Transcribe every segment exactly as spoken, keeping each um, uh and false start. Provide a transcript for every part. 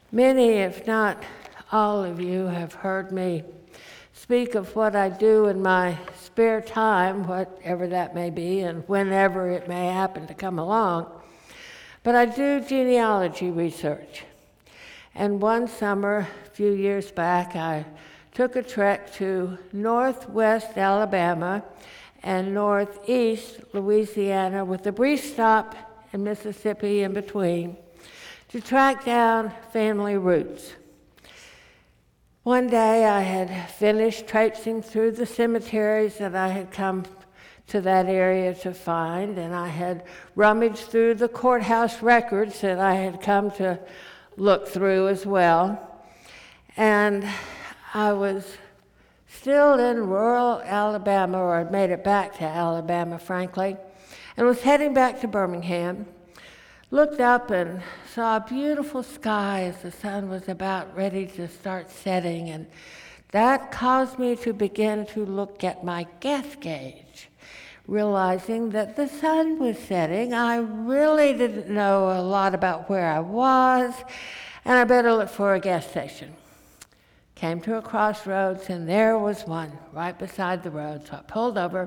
Many, if not all of you, have heard me speak of what I do in my spare time, whatever that may be, and whenever it may happen to come along. But I do genealogy research. And one summer, a few years back, I took a trek to northwest Alabama and northeast Louisiana with a brief stop in Mississippi in between to track down family roots. One day I had finished traipsing through the cemeteries that I had come to that area to find, and I had rummaged through the courthouse records that I had come to look through as well. And I was still in rural Alabama, or I'd made it back to Alabama, frankly, and was heading back to Birmingham. Looked up and saw a beautiful sky as the sun was about ready to start setting, and that caused me to begin to look at my gas gauge. Realizing that the sun was setting, I really didn't know a lot about where I was, and I better look for a gas station. Came to a crossroads, and there was one right beside the road, so I pulled over.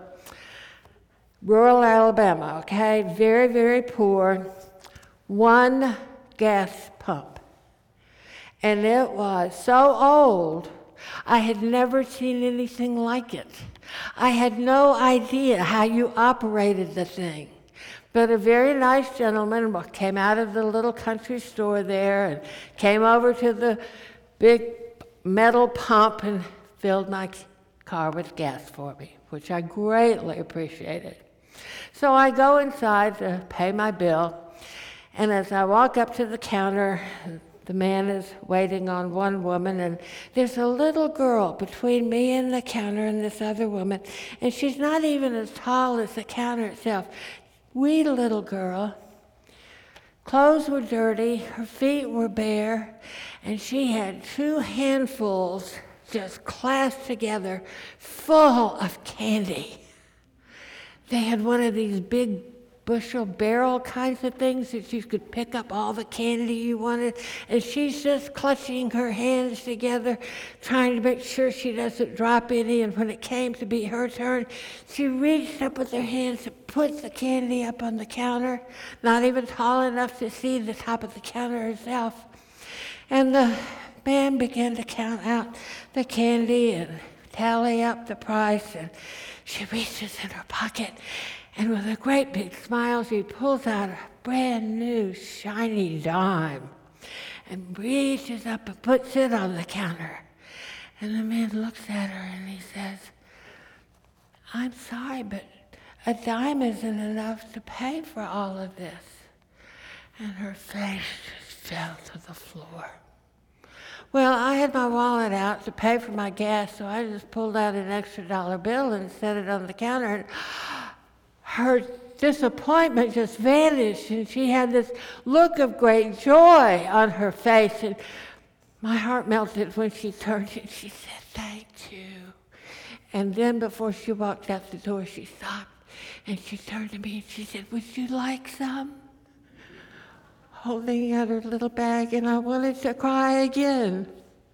Rural Alabama, okay, very, very poor. One gas pump. And it was so old, I had never seen anything like it. I had no idea how you operated the thing. But a very nice gentleman came out of the little country store there and came over to the big metal pump and filled my car with gas for me, which I greatly appreciated. So I go inside to pay my bill. And as I walk up to the counter, the man is waiting on one woman, and there's a little girl between me and the counter and this other woman, and she's not even as tall as the counter itself. Wee little girl. Clothes were dirty, her feet were bare, and she had two handfuls just clasped together, full of candy. They had one of these big bushel barrel kinds of things that you could pick up all the candy you wanted, and she's just clutching her hands together, trying to make sure she doesn't drop any, and when it came to be her turn, she reached up with her hands and put the candy up on the counter, not even tall enough to see the top of the counter herself. And the man began to count out the candy and tally up the price, and she reaches in her pocket, and with a great big smile, she pulls out a brand new shiny dime and reaches up and puts it on the counter. And the man looks at her and he says, "I'm sorry, but a dime isn't enough to pay for all of this." And her face just fell to the floor. Well, I had my wallet out to pay for my gas, so I just pulled out an extra dollar bill and set it on the counter, and her disappointment just vanished, and she had this look of great joy on her face, and my heart melted when she turned and she said, "Thank you." And then before she walked out the door, she stopped, and she turned to me and she said, "Would you like some?" Holding out her little bag, and I wanted to cry again.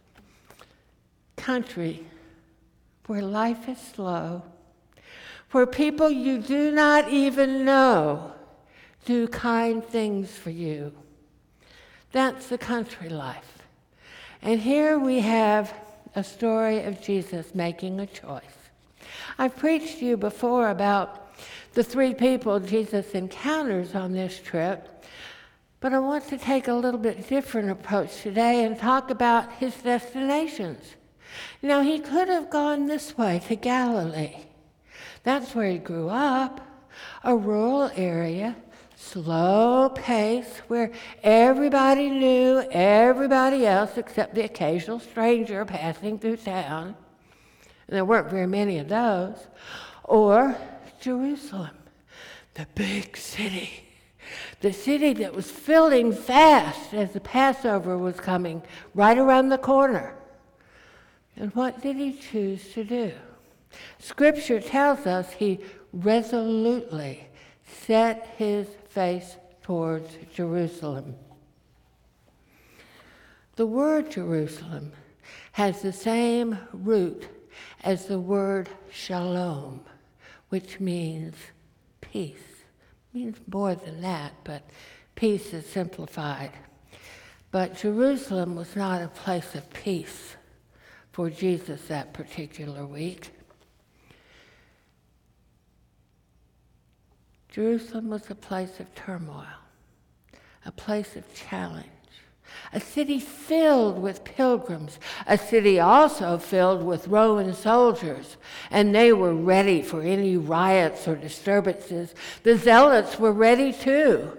Country where life is slow, where people you do not even know do kind things for you. That's the country life. And here we have a story of Jesus making a choice. I've preached to you before about the three people Jesus encounters on this trip, but I want to take a little bit different approach today and talk about his destinations. Now, he could have gone this way to Galilee. That's where he grew up, a rural area, slow pace, where everybody knew everybody else except the occasional stranger passing through town. And there weren't very many of those. Or Jerusalem, the big city, the city that was filling fast as the Passover was coming right around the corner. And what did he choose to do? Scripture tells us he resolutely set his face towards Jerusalem. The word Jerusalem has the same root as the word shalom, which means peace. It means more than that, but peace is simplified. But Jerusalem was not a place of peace for Jesus that particular week. Jerusalem was a place of turmoil, a place of challenge, a city filled with pilgrims, a city also filled with Roman soldiers, and they were ready for any riots or disturbances. The zealots were ready too.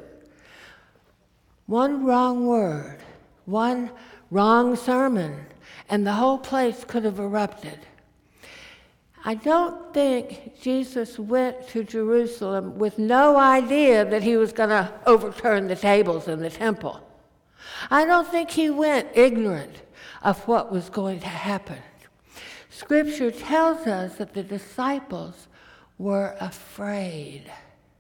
One wrong word, one wrong sermon, and the whole place could have erupted. I don't think Jesus went to Jerusalem with no idea that he was going to overturn the tables in the temple. I don't think he went ignorant of what was going to happen. Scripture tells us that the disciples were afraid.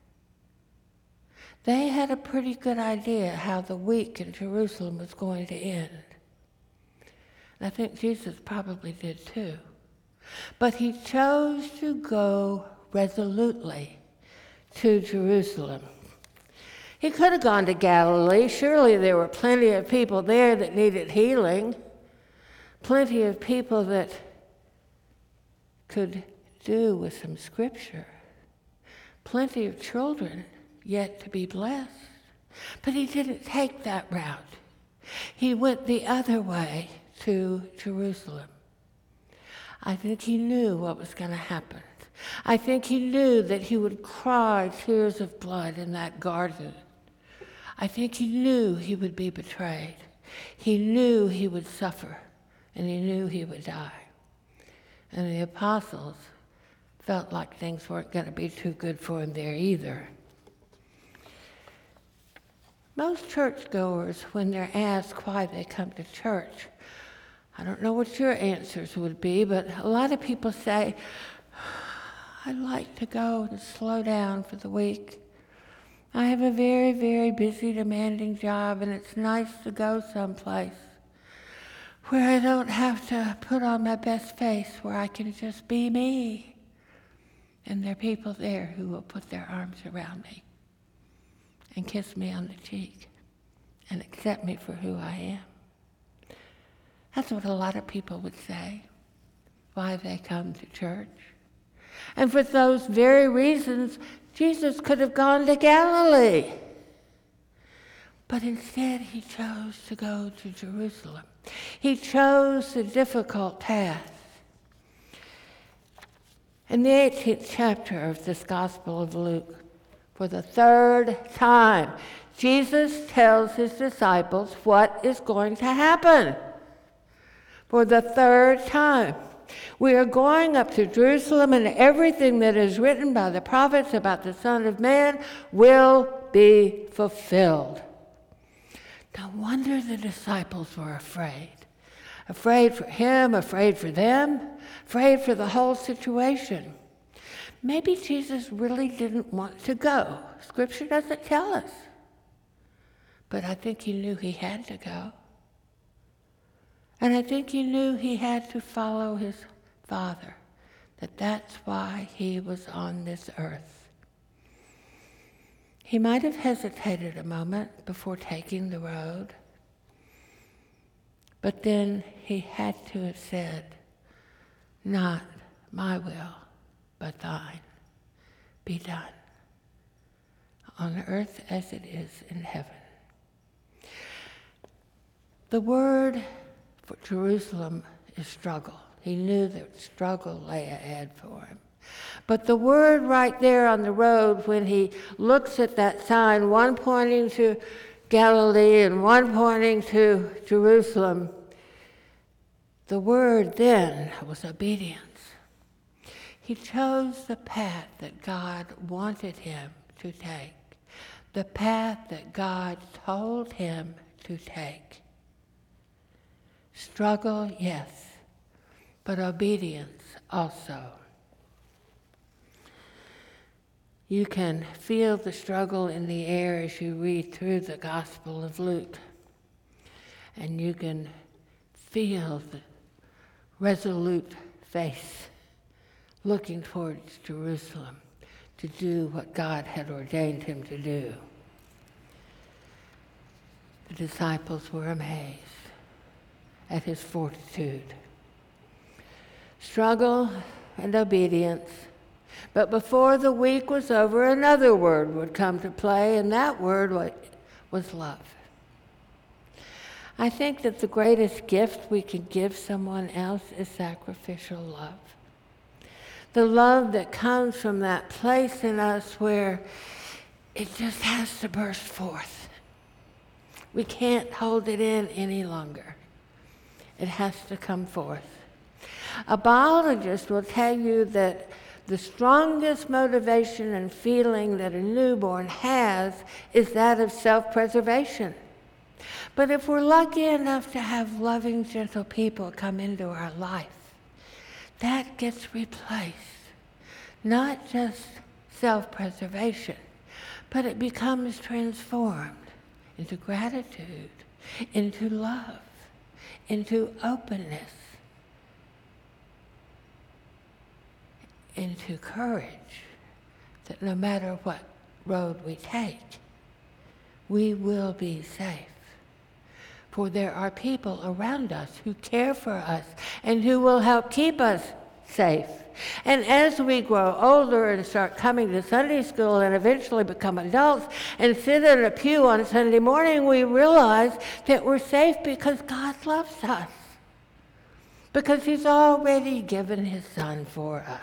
They had a pretty good idea how the week in Jerusalem was going to end. And I think Jesus probably did too. But he chose to go resolutely to Jerusalem. He could have gone to Galilee. Surely there were plenty of people there that needed healing, plenty of people that could do with some scripture, plenty of children yet to be blessed. But he didn't take that route. He went the other way to Jerusalem. I think he knew what was going to happen. I think he knew that he would cry tears of blood in that garden. I think he knew he would be betrayed. He knew he would suffer, and he knew he would die. And the apostles felt like things weren't going to be too good for him there either. Most churchgoers, when they're asked why they come to church, I don't know what your answers would be, but a lot of people say, I'd like to go and slow down for the week. I have a very, very busy, demanding job, and it's nice to go someplace where I don't have to put on my best face, where I can just be me. And there are people there who will put their arms around me and kiss me on the cheek and accept me for who I am. That's what a lot of people would say, why they come to church. And for those very reasons, Jesus could have gone to Galilee. But instead, he chose to go to Jerusalem. He chose the difficult path. In the eighteenth chapter of this Gospel of Luke, for the third time, Jesus tells his disciples what is going to happen. For the third time, we are going up to Jerusalem, and everything that is written by the prophets about the Son of Man will be fulfilled. No wonder the disciples were afraid. Afraid for him, afraid for them, afraid for the whole situation. Maybe Jesus really didn't want to go. Scripture doesn't tell us. But I think he knew he had to go. And I think he knew he had to follow his Father, that that's why he was on this earth. He might have hesitated a moment before taking the road, but then he had to have said, not my will, but thine be done, on earth as it is in heaven. The word for Jerusalem is struggle. He knew that struggle lay ahead for him. But the word right there on the road, when he looks at that sign, one pointing to Galilee and one pointing to Jerusalem, the word then was obedience. He chose the path that God wanted him to take, the path that God told him to take. Struggle, yes, but obedience also. You can feel the struggle in the air as you read through the Gospel of Luke. and you can feel the resolute face looking towards Jerusalem to do what God had ordained him to do. The disciples were amazed at his fortitude. Struggle and obedience. But before the week was over, another word would come to play, and that word was love. I think that the greatest gift we can give someone else is sacrificial love. The love that comes from that place in us where it just has to burst forth. We can't hold it in any longer. It has to come forth. A biologist will tell you that the strongest motivation and feeling that a newborn has is that of self-preservation. But if we're lucky enough to have loving, gentle people come into our life, that gets replaced. Not just self-preservation, but it becomes transformed into gratitude, into love, into openness, into courage, that no matter what road we take, we will be safe. For there are people around us who care for us and who will help keep us safe. And as we grow older and start coming to Sunday school and eventually become adults and sit in a pew on Sunday morning, we realize that we're safe because God loves us. Because he's already given his son for us.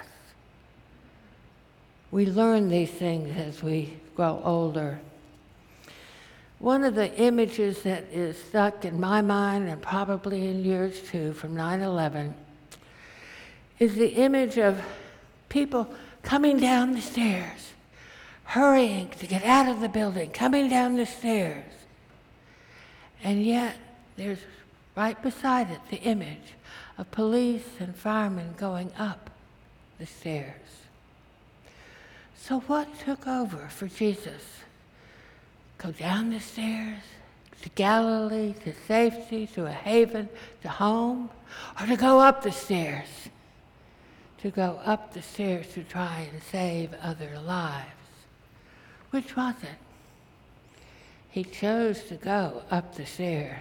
We learn these things as we grow older. One of the images that is stuck in my mind, and probably in yours too, from nine eleven, is the image of people coming down the stairs, hurrying to get out of the building, coming down the stairs. And yet, there's right beside it the image of police and firemen going up the stairs. So what took over for Jesus? Go down the stairs, to Galilee, to safety, to a haven, to home, or to go up the stairs? To go up the stairs to try and save other lives. Which was it? He chose to go up the stairs.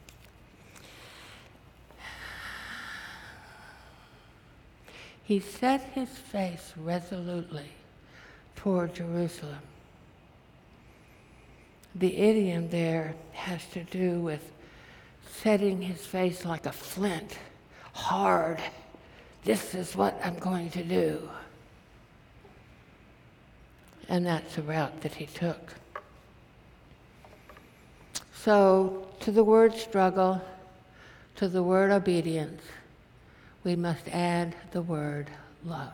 He set his face resolutely toward Jerusalem. The idiom there has to do with setting his face like a flint, hard. This is what I'm going to do. And that's the route that he took. So, to the word struggle, to the word obedience, we must add the word love.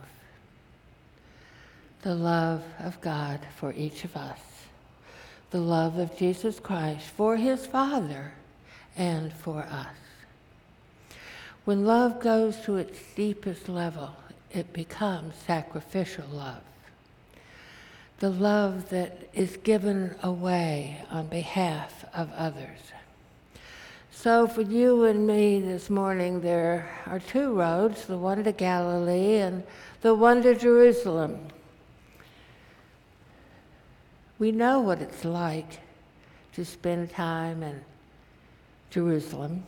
The love of God for each of us. The love of Jesus Christ for his Father and for us. When love goes to its deepest level, it becomes sacrificial love. The love that is given away on behalf of others. So for you and me this morning, there are two roads, the one to Galilee and the one to Jerusalem. We know what it's like to spend time in Jerusalem.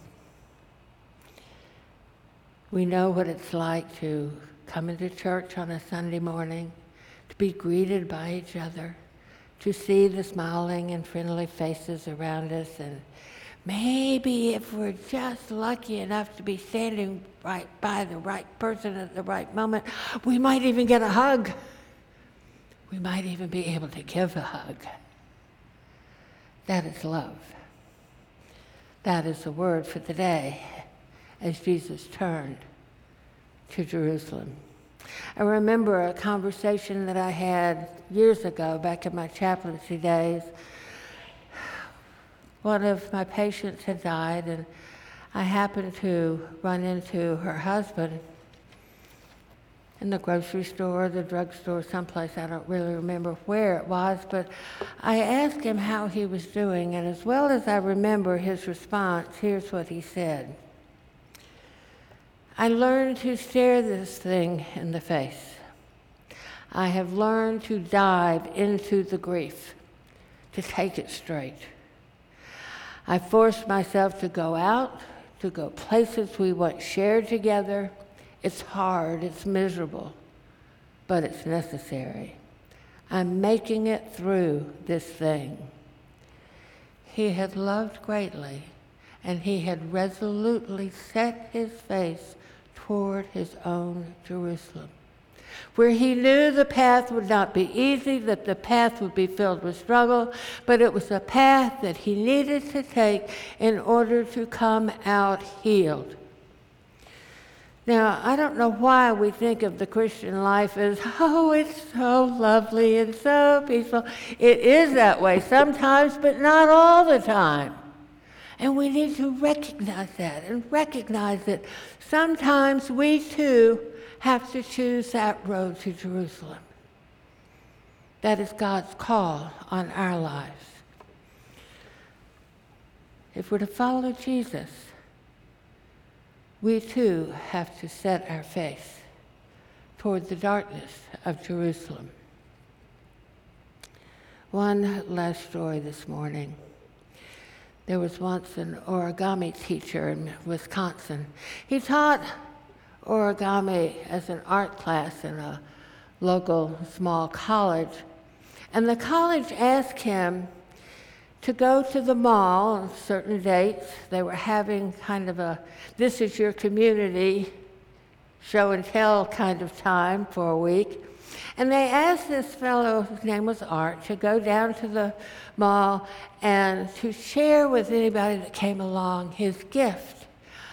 We know what it's like to come into church on a Sunday morning, to be greeted by each other, to see the smiling and friendly faces around us, and maybe if we're just lucky enough to be standing right by the right person at the right moment, we might even get a hug. We might even be able to give a hug. That is love. That is the word for the day as Jesus turned to Jerusalem. I remember a conversation that I had years ago, back in my chaplaincy days. One of my patients had died, and I happened to run into her husband. in the grocery store, the drugstore, someplace. I don't really remember where it was, but I asked him how he was doing, and as well as I remember his response, here's what he said. I learned to stare this thing in the face. I have learned to dive into the grief, to take it straight. I forced myself to go out, to go places we once shared together. It's hard, it's miserable, but it's necessary. I'm making it through this thing. He had loved greatly, and he had resolutely set his face toward his own Jerusalem, where he knew the path would not be easy, that the path would be filled with struggle, but it was a path that he needed to take in order to come out healed. Now, I don't know why we think of the Christian life as, oh, it's so lovely and so peaceful. It is that way sometimes, but not all the time. And we need to recognize that and recognize that sometimes we too have to choose that road to Jerusalem. That is God's call on our lives. If we're to follow Jesus, we too have to set our face toward the darkness of Jerusalem. One last story this morning. There was once an origami teacher in Wisconsin. He taught origami as an art class in a local small college. And the college asked him to go to the mall on certain dates. They were having kind of a, this is your community show and tell kind of time for a week. And they asked this fellow, his name was Art, to go down to the mall and to share with anybody that came along his gift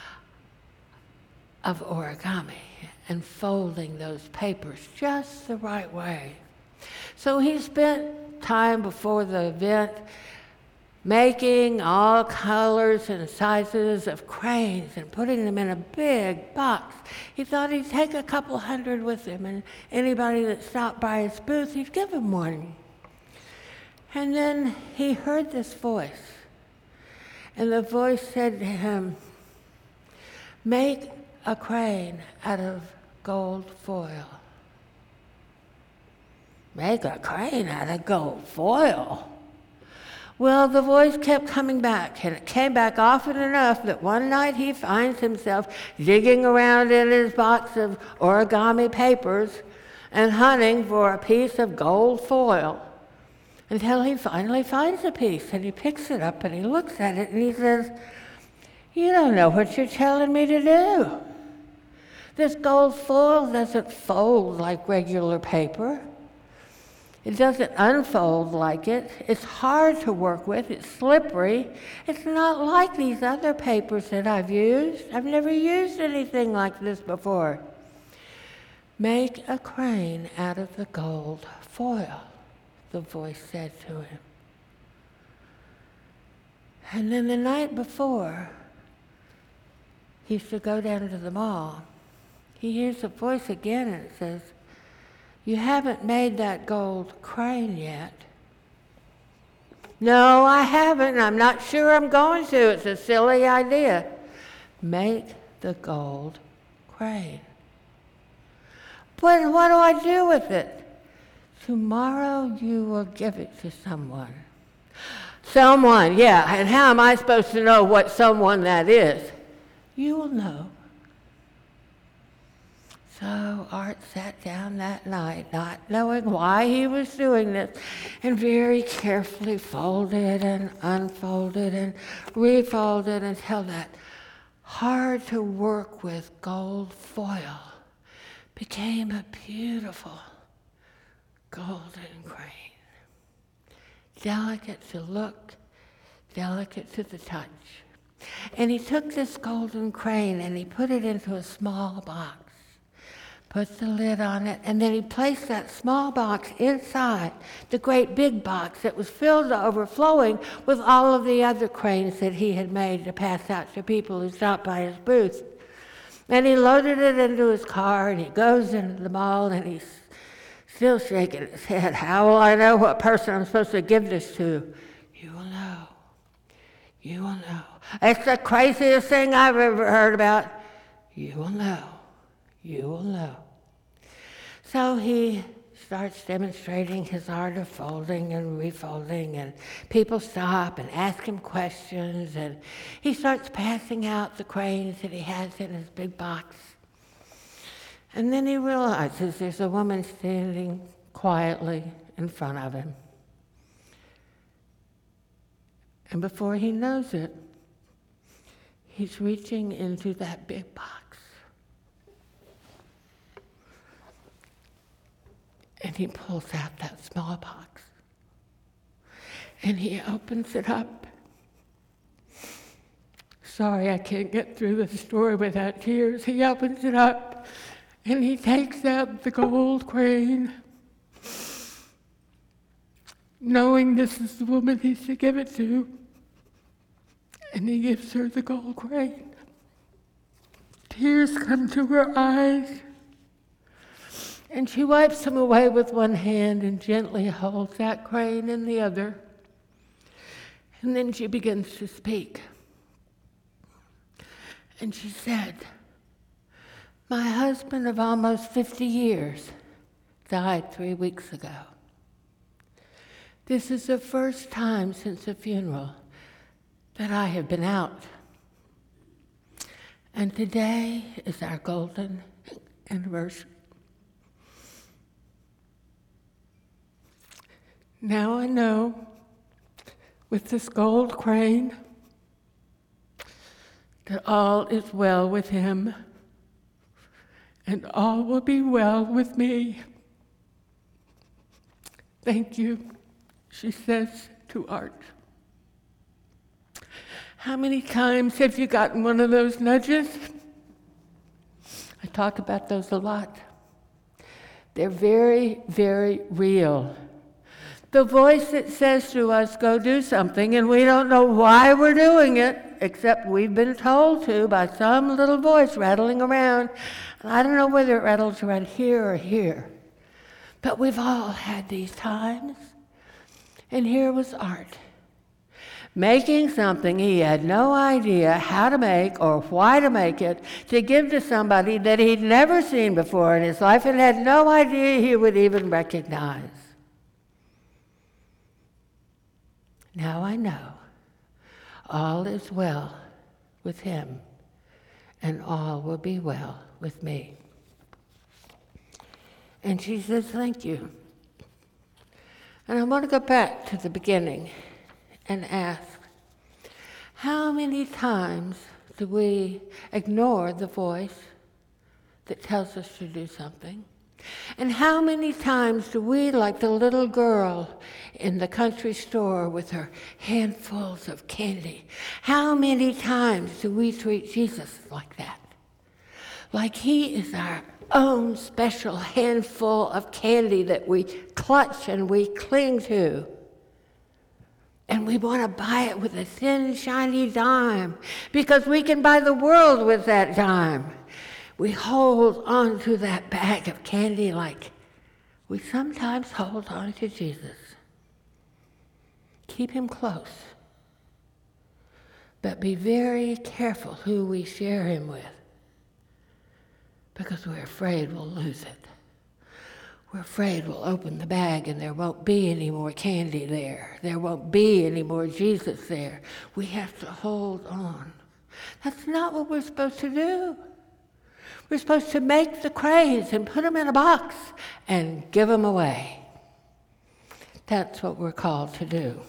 of origami and folding those papers just the right way. So he spent time before the event making all colors and sizes of cranes and putting them in a big box. He thought he'd take a couple hundred with him, and anybody that stopped by his booth, he'd give him one. And then he heard this voice, and the voice said to him, make a crane out of gold foil. Make a crane out of gold foil? Well, the voice kept coming back, and it came back often enough that one night he finds himself digging around in his box of origami papers and hunting for a piece of gold foil until he finally finds a piece, and he picks it up and he looks at it and he says, you don't know what you're telling me to do. This gold foil doesn't fold like regular paper. It doesn't unfold like it. It's hard to work with. It's slippery. It's not like these other papers that I've used. I've never used anything like this before. Make a crane out of the gold foil, the voice said to him. And then the night before, he used to go down to the mall. He hears the voice again, and it says, you haven't made that gold crane yet. No, I haven't. I'm not sure I'm going to. It's a silly idea. Make the gold crane. But what do I do with it? Tomorrow you will give it to someone. Someone, yeah. And how am I supposed to know what someone that is? You will know. So Art sat down that night, not knowing why he was doing this, and very carefully folded and unfolded and refolded until that hard to work with gold foil became a beautiful golden crane. Delicate to look, delicate to the touch. And he took this golden crane and he put it into a small box. Put the lid on it, and then he placed that small box inside the great big box that was filled to overflowing with all of the other cranes that he had made to pass out to people who stopped by his booth. And he loaded it into his car, and he goes into the mall, and he's still shaking his head. How will I know what person I'm supposed to give this to? You will know. You will know. It's the craziest thing I've ever heard about. You will know. You will know. So he starts demonstrating his art of folding and refolding, and people stop and ask him questions, and he starts passing out the cranes that he has in his big box. And then he realizes there's a woman standing quietly in front of him. And before he knows it, he's reaching into that big box. And he pulls out that small box. And he opens it up. Sorry, I can't get through the story without tears. He opens it up, and he takes out the gold crane, knowing this is the woman he's to give it to. And he gives her the gold crane. Tears come to her eyes. And she wipes them away with one hand and gently holds that crane in the other. And then she begins to speak. And she said, my husband of almost fifty years died three weeks ago. This is the first time since the funeral that I have been out. And today is our golden anniversary. Now I know, with this gold crane, that all is well with him, and all will be well with me. Thank you, she says to Art. How many times have you gotten one of those nudges? I talk about those a lot. They're very, very real. The voice that says to us, go do something, and we don't know why we're doing it, except we've been told to by some little voice rattling around. And I don't know whether it rattles around here or here. But we've all had these times. And here was Art, making something he had no idea how to make or why to make it, to give to somebody that he'd never seen before in his life and had no idea he would even recognize. Now I know all is well with him, and all will be well with me. And she says, thank you. And I want to go back to the beginning and ask, how many times do we ignore the voice that tells us to do something? And how many times do we, like the little girl in the country store with her handfuls of candy, how many times do we treat Jesus like that? Like he is our own special handful of candy that we clutch and we cling to. And we want to buy it with a thin, shiny dime because we can buy the world with that dime. We hold on to that bag of candy like we sometimes hold on to Jesus. Keep him close, but be very careful who we share him with, because we're afraid we'll lose it. We're afraid we'll open the bag and there won't be any more candy there. There won't be any more Jesus there. We have to hold on. That's not what we're supposed to do. We're supposed to make the cranes and put them in a box and give them away. That's what we're called to do.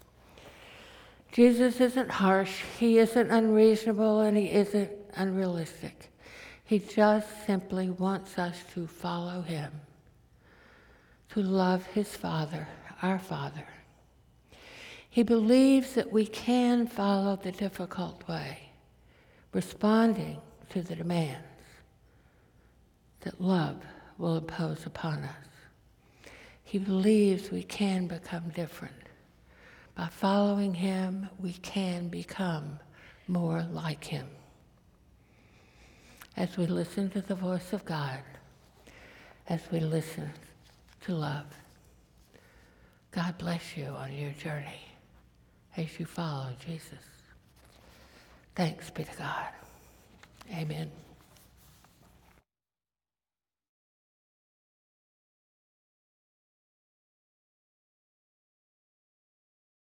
Jesus isn't harsh, he isn't unreasonable, and he isn't unrealistic. He just simply wants us to follow him, to love his Father, our Father. He believes that we can follow the difficult way, responding to the demands that love will impose upon us. He believes we can become different. By following him, we can become more like him. as we listen to the voice of God, as we listen to love. God bless you on your journey as you follow Jesus. Thanks be to God. Amen.